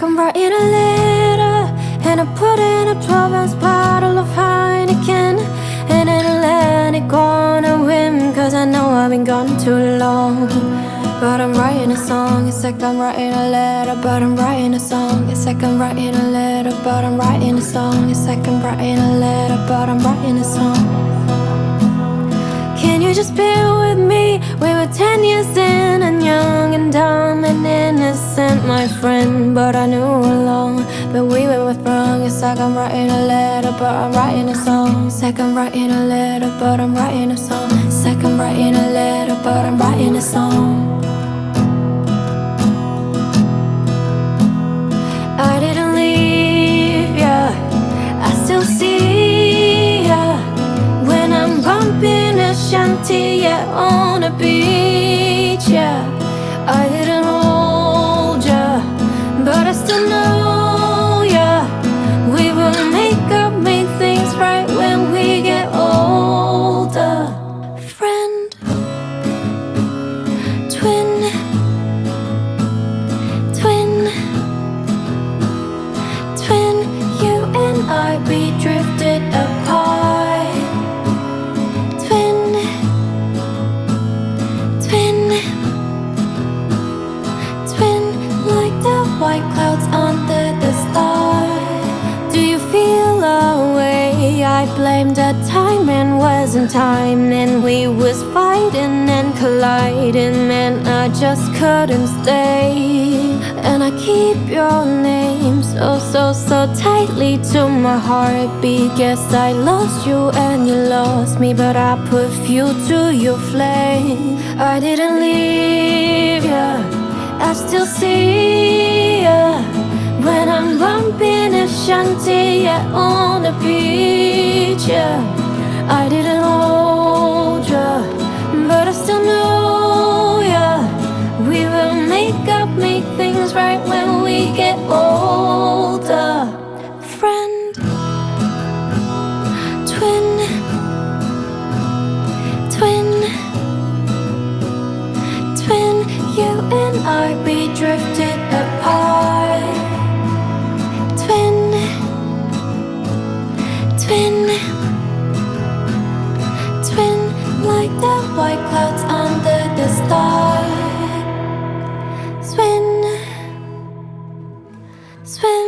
like I'm writing a letter, and I put in a 12-ounce bottle of Heineken, and then I let it go on a whim, cause I know I've been gone too long. But I'm writing a song, it's like I'm writing a letter, but I'm writing a song, it's like I'm writing a letter, but I'm writing a song, it's like I'm writing a letter, but I'm writing a song. Can you just bear with me? We were 10 years in and young and dumb and innocent, my friend, but I knew along. But we were both wrong. It's like I'm writing a letter, but I'm writing a song. It's like I'm writing a letter, but I'm writing a song. It's like I'm writing a letter, but I'm writing a song. I didn't leave ya, I still see ya when I'm bumping a shanty, yeah, on a beach, yeah. I didn't hold ya, but I still know ya. We will make things right when we get older. Friend, twin, you and I, we drifted apart. Twin, like the white clouds under the stars. Do you feel a way? I blamed the time and wasn't time, and we was fighting and colliding, man, I just couldn't stay. And I keep your name so tightly to my heartbeat. Guess I lost you and you lost me, but I put fuel to your flame. I didn't leave ya, I still see ya when I'm bumping a shanty, yeah, on the beach, yeah. I didn't hold ya, but I still know ya. We will make things right when we get older. Friend, twin, you and I, we drifted apart. Twin, like the white clouds under the stars. Swim